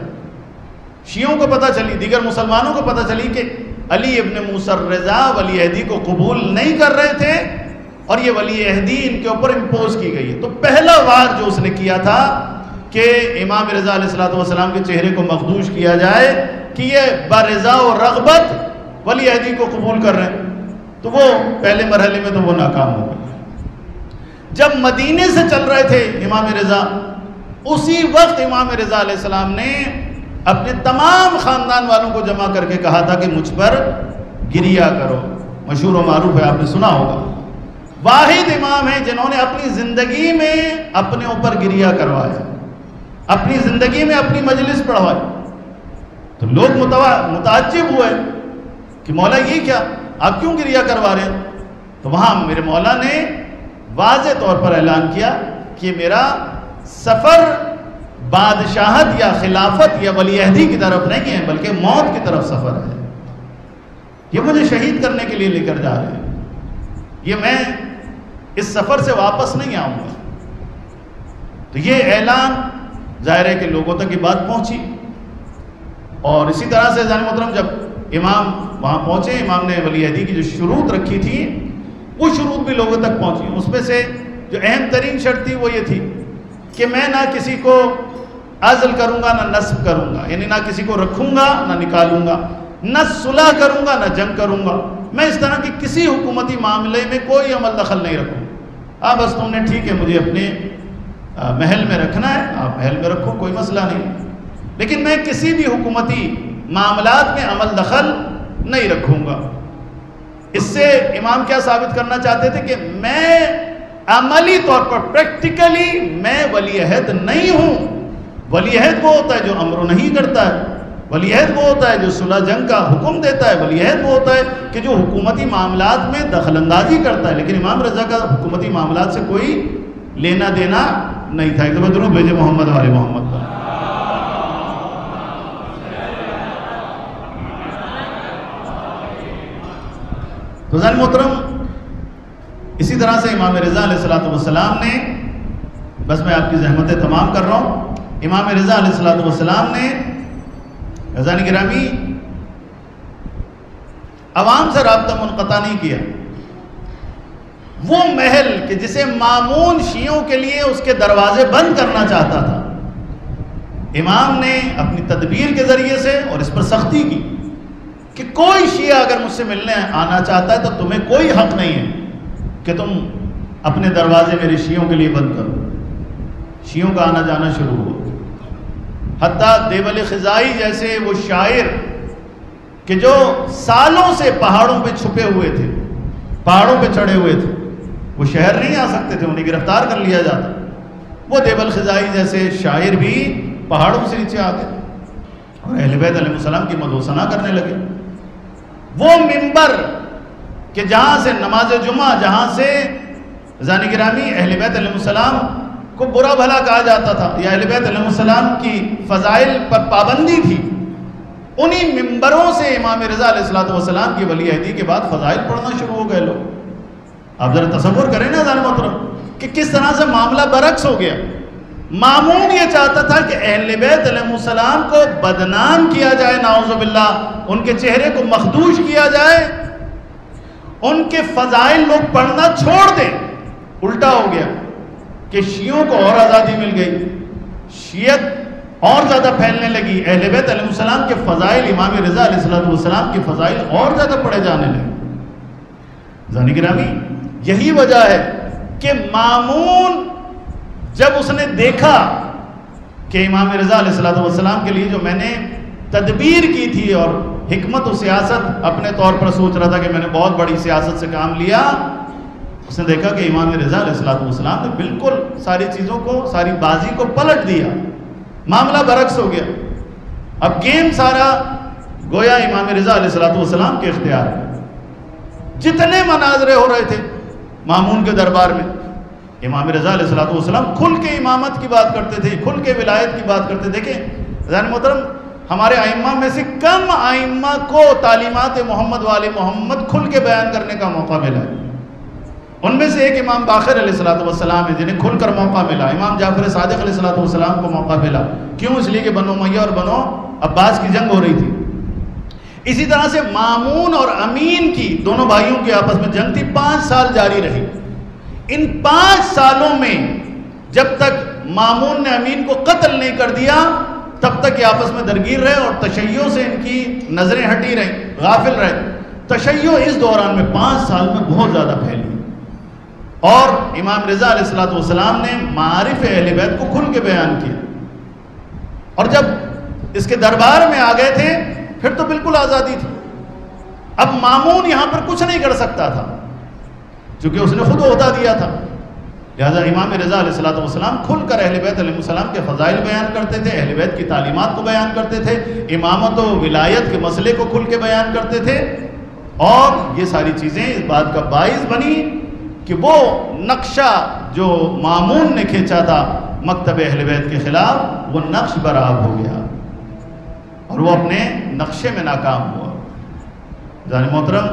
پتہ چلی، دیگر مسلمانوں کو پتہ چلی کہ علی ابن موسی الرضا ولی عہدی کو قبول نہیں کر رہے تھے اور یہ ولی عہدی ان کے اوپر امپوز کی گئی ہے. تو پہلا وار جو اس نے کیا تھا کہ امام رضا علیہ السلام کے چہرے کو مخدوش کیا جائے کہ یہ برضا و رغبت ولی عہدی کو قبول کر رہے ہیں، تو وہ پہلے مرحلے میں تو وہ ناکام ہو گئے. جب مدینے سے چل رہے تھے امام رضا، اسی وقت امام رضا علیہ السلام نے اپنے تمام خاندان والوں کو جمع کر کے کہا تھا کہ مجھ پر گریہ کرو. مشہور و معروف ہے، آپ نے سنا ہوگا. واحد امام ہیں جنہوں نے اپنی زندگی میں اپنے اوپر گریہ کروایا، اپنی زندگی میں اپنی مجلس پڑھوائی. تو لوگ متعجب ہوئے کہ مولا یہ کیا، آپ کیوں گریہ کروا رہے ہیں؟ تو وہاں میرے مولا نے واضح طور پر اعلان کیا کہ میرا سفر بادشاہت یا خلافت یا ولی عہدی کی طرف نہیں ہے بلکہ موت کی طرف سفر ہے. یہ مجھے شہید کرنے کے لیے لے کر جا رہے ہیں، یہ میں اس سفر سے واپس نہیں آؤں گا. تو یہ اعلان ظاہر ہے کہ لوگوں تک یہ بات پہنچی. اور اسی طرح سے عزیزان محترم جب امام وہاں پہنچے، امام نے ولی عہدی کی جو شروط رکھی تھی وہ شروط بھی لوگوں تک پہنچی. اس میں سے جو اہم ترین شرط تھی وہ یہ تھی کہ میں نہ کسی کو عزل کروں گا نہ نصب کروں گا، یعنی نہ کسی کو رکھوں گا نہ نکالوں گا، نہ صلح کروں گا نہ جنگ کروں گا. میں اس طرح کی کسی حکومتی معاملے میں کوئی عمل دخل نہیں رکھوں. بس تم نے ٹھیک ہے مجھے اپنے محل میں رکھنا ہے، آپ محل میں رکھو، کوئی مسئلہ نہیں، لیکن میں کسی بھی حکومتی معاملات میں عمل دخل نہیں رکھوں گا. اس سے امام کیا ثابت کرنا چاہتے تھے کہ میں عملی طور پر پریکٹیکلی میں ولی عہد نہیں ہوں. ولی عہد وہ ہوتا ہے جو امر نہیں کرتا ہے، ولی عہد وہ ہوتا ہے جو صلح جنگ کا حکم دیتا ہے، ولی عہد وہ ہوتا ہے کہ جو حکومتی معاملات میں دخل اندازی کرتا ہے. لیکن امام رضا کا حکومتی معاملات سے کوئی لینا دینا نہیں تھا. ایک دفعہ درود بھیجے محمد والے محمد پر. تو عزیزان محترم اسی طرح سے امام رضا علیہ السلام نے، بس میں آپ کی زحمتیں تمام کر رہا ہوں، امام رضا علیہ السلام نے عزیزان گرامی عوام سے رابطہ منقطع نہیں کیا. وہ محل کہ جسے مامون شیعوں کے لیے اس کے دروازے بند کرنا چاہتا تھا، امام نے اپنی تدبیر کے ذریعے سے اور اس پر سختی کی کہ کوئی شیعہ اگر مجھ سے ملنے آنا چاہتا ہے تو تمہیں کوئی حق نہیں ہے کہ تم اپنے دروازے میرے شیعوں کے لیے بند کرو. شیعوں کا آنا جانا شروع ہوا. حتیٰ دیوبند خزائی جیسے وہ شاعر کہ جو سالوں سے پہاڑوں پہ چھپے ہوئے تھے, پہاڑوں پہ چڑھے ہوئے تھے, وہ شہر نہیں آ سکتے تھے, انہیں گرفتار کر لیا جاتا. وہ دیوبند خزائی جیسے شاعر بھی پہاڑوں سے نیچے آ گئے اور اہل بیت علیہ السلام کی مدح و ثنا کرنے لگے. وہ منبر کہ جہاں سے نماز جمعہ, جہاں سے عزیزان گرامی اہل بیت علیہ السلام کو برا بھلا کہا جاتا تھا یا اہل بیت علیہ السلام کی فضائل پر پابندی تھی, انہی منبروں سے امام رضا علیہ السلام کی ولی عہدی کے بعد فضائل پڑھنا شروع ہو گئے لوگ. آپ ذرا تصور کریں نا عزیزان محترم کہ کس طرح سے معاملہ برعکس ہو گیا. مامون یہ چاہتا تھا کہ اہل بیت علیہ السلام کو بدنام کیا جائے, نعوذ باللہ, ان کے چہرے کو مخدوش کیا جائے, ان کے فضائل لوگ پڑھنا چھوڑ دیں. الٹا ہو گیا کہ شیعوں کو اور آزادی مل گئی, شیعت اور زیادہ پھیلنے لگی, اہل بیت علیہ السلام کے فضائل, امام رضا علیہ السلام کے فضائل اور زیادہ پڑھے جانے لگے. عزیزان گرامی یہی وجہ ہے کہ مامون جب اس نے دیکھا کہ امام رضا علیہ السلام کے لیے جو میں نے تدبیر کی تھی اور حکمت و سیاست اپنے طور پر سوچ رہا تھا کہ میں نے بہت بڑی سیاست سے کام لیا, اس نے دیکھا کہ امام رضا علیہ السلام نے بالکل ساری چیزوں کو, ساری بازی کو پلٹ دیا, معاملہ برعکس ہو گیا. اب گیم سارا گویا امام رضا علیہ السلام کے اختیار ہے. جتنے مناظرے ہو رہے تھے مامون کے دربار میں, امام رضا علیہ السلام کھل کے امامت کی بات کرتے تھے, کھل کے ولایت کی بات کرتے. دیکھیں عزیزان محترم, ہمارے ائمہ میں سے کم ائمہ کو تعلیمات محمد والے محمد کھل کے بیان کرنے کا موقع ملا ہے. ان میں سے ایک امام باقر علیہ السلام ہے جنہیں کھل کر موقع ملا. امام جعفر صادق علیہ السلام کو موقع ملا. کیوں؟ اس لیے کہ بنو امیہ اور بنو عباس کی جنگ ہو رہی تھی. اسی طرح سے مامون اور امین کی, دونوں بھائیوں کی آپس میں جنگ تھی, 5 سال جاری رہی. ان 5 سالوں میں جب تک مامون نے امین کو قتل نہیں کر دیا تب تک یہ آپس میں درگیر رہے اور تشیع سے ان کی نظریں ہٹی رہیں, غافل رہے. تشیع اس دوران میں 5 سال میں بہت زیادہ پھیلی اور امام رضا علیہ السلام نے معارف اہل بیت کو کھل کے بیان کیا. اور جب اس کے دربار میں آ گئے تھے پھر تو بالکل آزادی تھی. اب مامون یہاں پر کچھ نہیں کر سکتا تھا چونکہ اس نے خود عہدہ دیا تھا. لہذا امام رضا علیہ السلام کھل کر اہل بیت علیہ السلام کے فضائل بیان کرتے تھے, اہل بیت کی تعلیمات کو بیان کرتے تھے, امامت و ولایت کے مسئلے کو کھل کے بیان کرتے تھے. اور یہ ساری چیزیں اس بات کا باعث بنی کہ وہ نقشہ جو مامون نے کھینچا تھا مکتب اہل بیت کے خلاف, وہ نقش برآب ہو گیا اور وہ اپنے نقشے میں ناکام ہوا. جان محترم,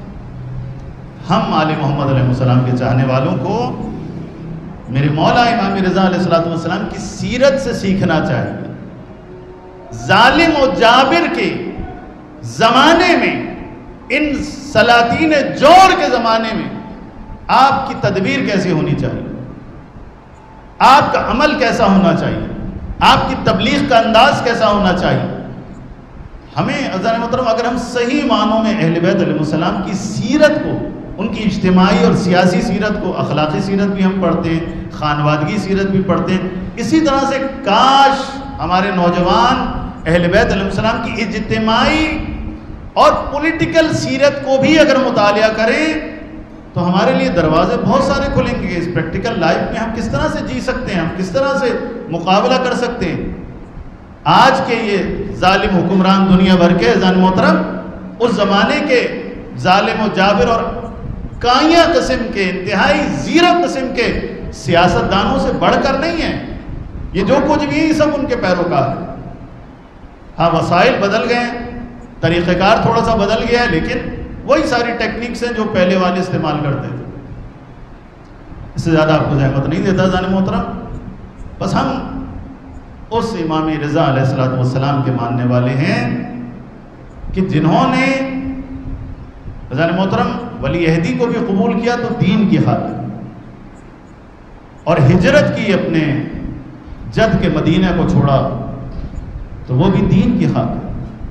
ہم آل محمد علیہ السلام کے چاہنے والوں کو میرے مولا امام رضا علیہ السلام کی سیرت سے سیکھنا چاہیے. ظالم و جابر کے زمانے میں, ان سلاطین جور کے زمانے میں آپ کی تدبیر کیسی ہونی چاہیے, آپ کا عمل کیسا ہونا چاہیے, آپ کی تبلیغ کا انداز کیسا ہونا چاہیے. ہمیں عزیزان محترم اگر ہم صحیح معنوں میں اہل بیت علیہ السلام کی سیرت کو, ان کی اجتماعی اور سیاسی سیرت کو, اخلاقی سیرت بھی ہم پڑھتے ہیں, خانوادگی سیرت بھی پڑھتے ہیں, اسی طرح سے کاش ہمارے نوجوان اہل بیت علیہ السلام کی اجتماعی اور پولیٹیکل سیرت کو بھی اگر مطالعہ کریں تو ہمارے لیے دروازے بہت سارے کھلیں گے. اس پریکٹیکل لائف میں ہم کس طرح سے جی سکتے ہیں, ہم کس طرح سے مقابلہ کر سکتے ہیں. آج کے یہ ظالم حکمران دنیا بھر کے عزیزان محترم اس زمانے کے ظالم و جابر اور کائیاں قسم کے, انتہائی زیرک قسم کے سیاستدانوں سے بڑھ کر نہیں ہیں. یہ جو کچھ بھی ہے سب ان کے پیروکار ہیں. ہاں وسائل بدل گئے ہیں, طریقہ کار تھوڑا سا بدل گیا ہے, لیکن وہی ساری ٹیکنیکس ہیں جو پہلے والے استعمال کرتے تھے. اس سے زیادہ آپ کو زحمت نہیں دیتا عزیزان محترم. بس ہم اس امام رضا علیہ السلام کے ماننے والے ہیں کہ جنہوں نے عزیزان محترم ولی عہدی کو بھی قبول کیا تو دین کی خاطر, اور ہجرت کی اپنے جد کے مدینہ کو چھوڑا تو وہ بھی دین کی خاطر.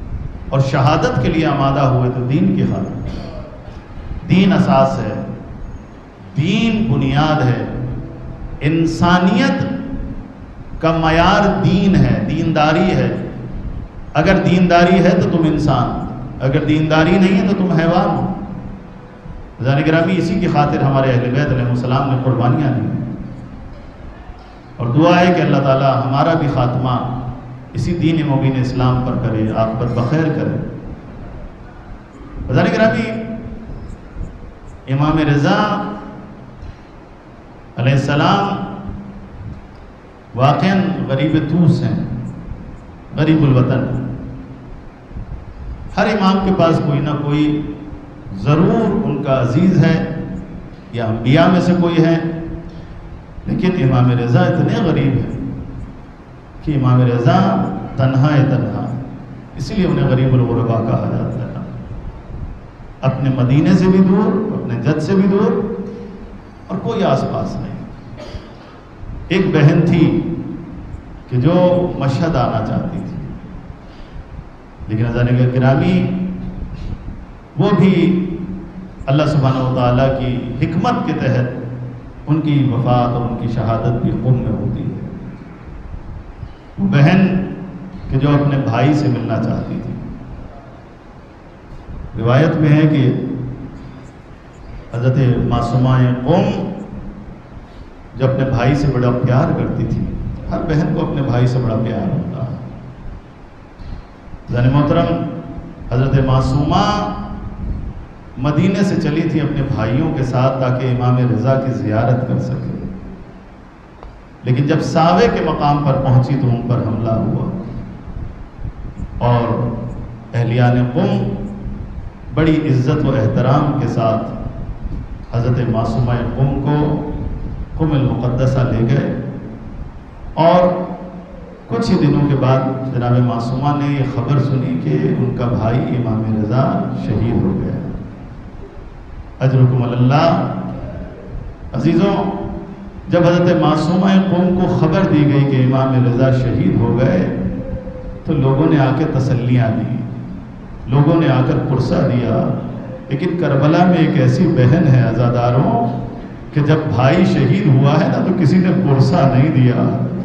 اور شہادت کے لیے آمادہ ہوئے تو دین کی خاطر. دین اساس ہے، دین بنیاد ہے، انسانیت کا معیار دین ہے، دینداری ہے. اگر دینداری ہے تو تم انسان، اگر دینداری نہیں ہے تو تم حیوان ہو. عزیزان گرامی، اسی کی خاطر ہمارے اہل بیت علیہ السلام نے قربانیاں دی، اور دعا ہے کہ اللہ تعالی ہمارا بھی خاتمہ اسی دین مبین اسلام پر کرے، عاقبت بخیر کرے. عزیزان گرامی، امام رضا علیہ السلام واقعاً غریب توس ہیں، غریب الوطن. ہر امام کے پاس کوئی نہ کوئی ضرور ان کا عزیز ہے یا انبیاء میں سے کوئی ہے، لیکن امام رضا اتنے غریب ہیں کہ امام رضا تنہا تنہا، اسی لیے انہیں غریب الغربا کہا جاتا ہے. اپنے مدینے سے بھی دور، اپنے جد سے بھی دور، اور کوئی آس پاس نہیں. ایک بہن تھی کہ جو مشہد آنا چاہتی تھی، لیکن عزیزان گرامی وہ بھی اللہ سبحانہ و تعالیٰ کی حکمت کے تحت ان کی وفات اور ان کی شہادت بھی قم میں ہوتی ہے. وہ بہن کہ جو اپنے بھائی سے ملنا چاہتی تھی. روایت میں ہے کہ حضرت معصومہ قم جو اپنے بھائی سے بڑا پیار کرتی تھی، ہر بہن کو اپنے بھائی سے بڑا پیار ہوتا ہے. عزیزان محترم، حضرت معصومہ مدینے سے چلی تھی اپنے بھائیوں کے ساتھ تاکہ امام رضا کی زیارت کر سکے، لیکن جب ساوے کے مقام پر پہنچی تو ان پر حملہ ہوا، اور اہلیان قم بڑی عزت و احترام کے ساتھ حضرت معصومہ قم کو قم المقدسہ لے گئے. اور کچھ ہی دنوں کے بعد جناب معصومہ نے یہ خبر سنی کہ ان کا بھائی امام رضا شہید ہو گیا. اجرکم اللہ. عزیزوں، جب حضرت معصومہ قوم کو خبر دی گئی کہ امام رضا شہید ہو گئے تو لوگوں نے آ کے تسلیاں دی، لوگوں نے آ کر پرسہ دیا. لیکن کربلا میں ایک ایسی بہن ہے عزاداروں کہ جب بھائی شہید ہوا ہے نا تو کسی نے پرسہ نہیں دیا.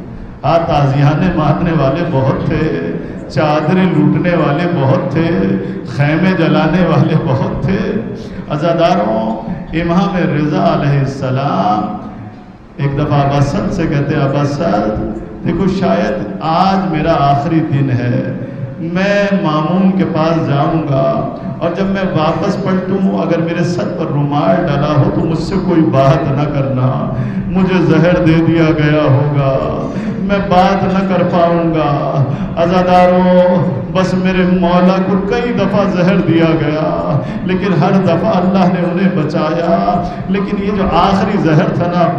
تعزیانے مارنے والے بہت تھے، چادریں لوٹنے والے بہت تھے، خیمے جلانے والے بہت تھے. عزاداروں، امام رضا علیہ السلام ایک دفعہ ابا سعد سے کہتے ہیں، ابا سعد دیکھو شاید آج میرا آخری دن ہے، میں مامون کے پاس جاؤں گا اور جب میں واپس پلٹوں اگر میرے سر پر رومال ڈالا ہو تو مجھ سے کوئی بات نہ کرنا، مجھے زہر دے دیا گیا ہوگا، میں بات نہ کر پاؤں گا. عزاداروں، بس میرے مولا کو کئی دفعہ زہر دیا گیا لیکن ہر دفعہ اللہ نے انہیں بچایا. لیکن یہ جو آخری زہر تھا نا،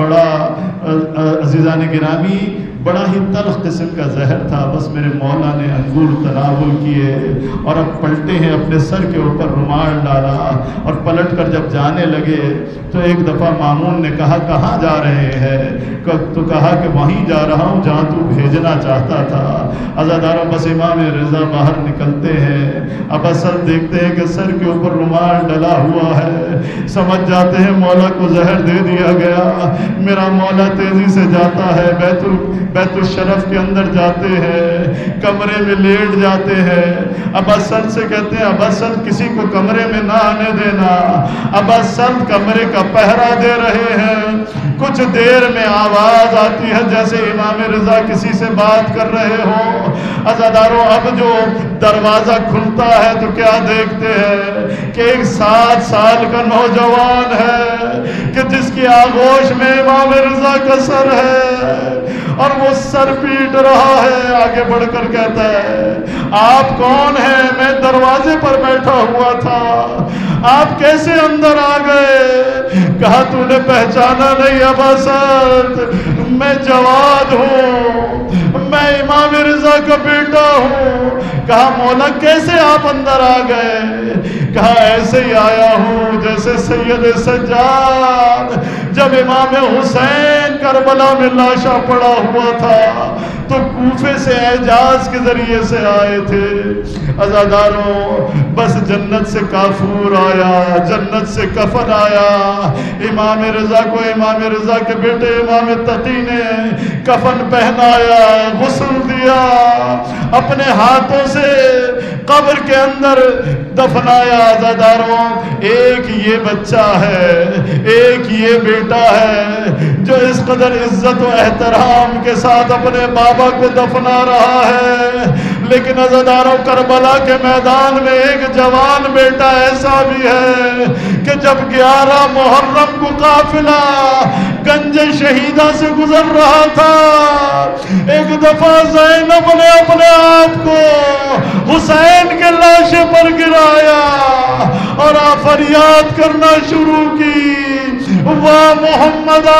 بڑا عزیزان گرامی بڑا ہی تلخ قسم کا زہر تھا. بس میرے مولا نے انگور تناول کیے اور اب پلٹے ہیں، اپنے سر کے اوپر رومال ڈالا اور پلٹ کر جب جانے لگے تو ایک دفعہ مامون نے کہا کہاں جا رہے ہیں؟ تو کہا کہ وہیں جا رہا ہوں جہاں تو بھیجنا چاہتا تھا. عزاداروں، بس امام رضا باہر نکلتے ہیں، اب اصل دیکھتے ہیں کہ سر کے اوپر رومال ڈلا ہوا ہے، سمجھ جاتے ہیں مولا کو زہر دے دیا گیا. میرا مولا تیزی سے جاتا ہے، بیت الشرف کے اندر جاتے ہیں، کمرے میں لیٹ جاتے ہیں. ابا سعد سے کہتے ہیں، ابا سعد کسی کو کمرے میں نہ آنے دینا. ابا سعد کمرے کا پہرا دے رہے ہیں. کچھ دیر میں آواز آتی ہے جیسے امام رضا کسی سے بات کر رہے ہو. عزاداروں، اب جو دروازہ کھلتا ہے تو کیا دیکھتے ہیں کہ ایک 7 سال کا نوجوان ہے کہ جس کی آغوش میں امام رضا کا سر ہے اور وہ سر پیٹ رہا ہے. آگے بڑھ کر کہتا ہے، آپ کون ہیں؟ میں دروازے پر بیٹھا ہوا تھا، آپ کیسے اندر آ گئے؟ کہا تو نے پہچانا نہیں ابا سعد، میں جواد ہوں، میں امام رضا کا بیٹا ہوں. کہا مولا کیسے آپ اندر آ گئے؟ کہا ایسے ہی آیا ہوں جیسے سید سجاد جب امام حسین کربلا میں لاشا پڑا ہوا تھا تو کوفے سے اعجاز کے ذریعے سے آئے تھے۔ عزاداروں، بس جنت سے کافور آیا، جنت سے کفن آیا، امام رضا کو امام رضا کے بیٹے امام تقی نے کفن پہنایا، غسل دیا، اپنے ہاتھوں سے قبر کے اندر دفنایا۔ عزاداروں، ایک یہ بچہ ہے، ایک یہ بیٹا ہے جو اس قدر عزت و احترام کے ساتھ اپنے بابا کو دفنا رہا ہے، لیکن عزاداروں کربلا کے میدان میں ایک جوان بیٹا ایسا بھی ہے کہ جب 11 محرم کو قافلہ گنج شہیدہ سے گزر رہا تھا، ایک دفعہ زینب نے اپنے آپ کو حسین کے لاشے پر گرایا اور فریاد کرنا شروع کی، واہ محمدہ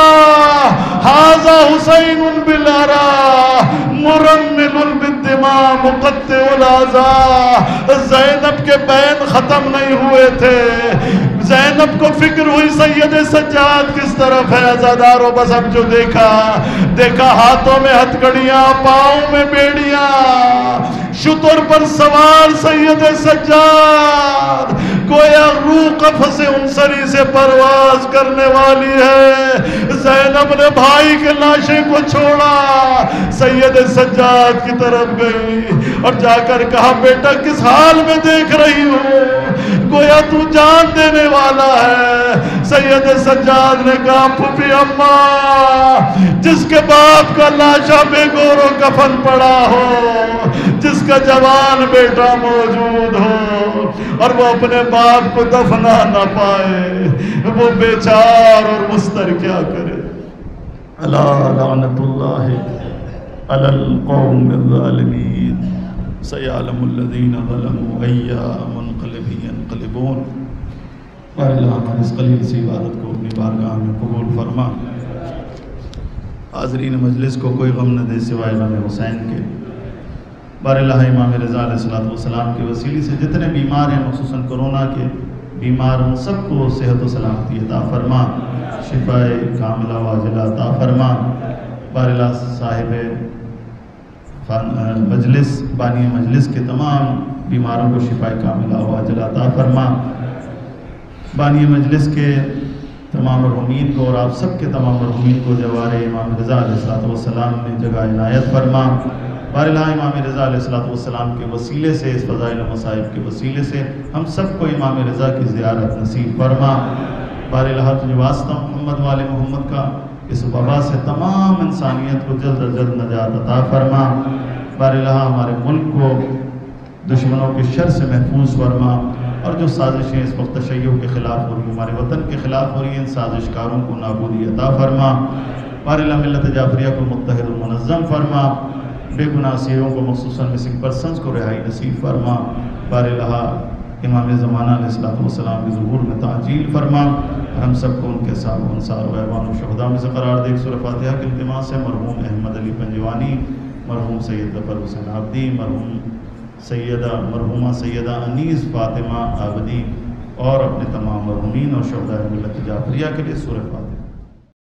ھذا حسین بالعراء مرمل بالدماء مقطع الاعضاء۔ زینب کے بین ختم نہیں ہوئے تھے، زینب کو فکر ہوئی سید سجاد کس طرف ہے۔ عزاداروں، بس اب جو دیکھا ہاتھوں میں ہتھکڑیاں، پاؤں میں بیڑیاں، شتر پر سوار سید سجاد، گویا روح قفص انصری سے پرواز کرنے والی ہے۔ زینب نے بھائی کے لاشے کو چھوڑا، سید سجاد کی طرف گئی اور جا کر کہا، بیٹا کس حال میں دیکھ رہی ہو؟ گویا تو جان دینے والا ہے۔ سید سجاد نے کہا، پھوپھی اماں، جس کے باپ کا لاشا بے گور و کفن پڑا ہو، جس کا جوان بیٹا موجود ہو اور وہ اپنے باپ کو دفنا نہ پائے، وہ بیچار اور مستر کیا کرے۔ الا لعنت اللہ علی القوم الظالمین، سیعلم الذین ظلموا ای منقلب ینقلبون۔ اور اللہ ہماری اس قلیل سی عبادت کو اپنی بارگاہ میں قبول فرما۔ حاضرین مجلس کو کوئی غم نہ دے سوائے غم حسین کے۔ بار اللہ امام رضا علیہ السلام کے وسیلے سے جتنے بیمار ہیں، خصوصاً کرونا کے بیمار، ان سب کو صحت و سلامتی عطا فرما، شفاء کاملہ واجلہ عطا فرما۔ بار اللہ صاحب مجلس، بانی مجلس کے تمام بیماروں کو شفاء کاملہ واجلہ عطا فرما۔ بانی مجلس کے تمام مرحومین کو اور آپ سب کے تمام مرحومین کو جوار امام رضا علیہ السلام نے جگہ عنایت فرما۔ بار اللہ امام رضا علیہ السلام کے وسیلے سے، اس فضائل و مصائب کے وسیلے سے ہم سب کو امام رضا کی زیارت نصیب فرما۔ بار اللہ تجھے واسطہ محمد والے محمد کا اس وبا سے تمام انسانیت کو جلد از جلد نجات عطا فرما۔ بار اللہ ہمارے ملک کو دشمنوں کے شر سے محفوظ فرما، اور جو سازشیں اس وقت تشیع کے خلاف ہو رہی ہیں، ہمارے وطن کے خلاف ہو رہی ہیں، ان سازشکاروں کو نابودی عطا فرما۔ بار اللہ ملت جعفریہ کو متحد و منظم فرما، بے گناہ اسیروں کو خصوصاً مسنگ پرسنز کو رہائی نصیب فرما۔ بار اللہ امام زمانہ علیہ السلام کے ظہور میں تعجیل فرما، اور ہم سب کو ان کے صاحب و انصار و ایوان و شہداء میں سے قرار دے۔ سورہ فاتحہ کے التماس سے مرحوم احمد علی پنجوانی، مرحوم سید ظفر حسین عابدی، مرحومہ سیدہ انیس فاطمہ عابدی اور اپنے تمام مرحومین اور شہداء ملت جعفریہ کے لیے سورہ فاتحہ۔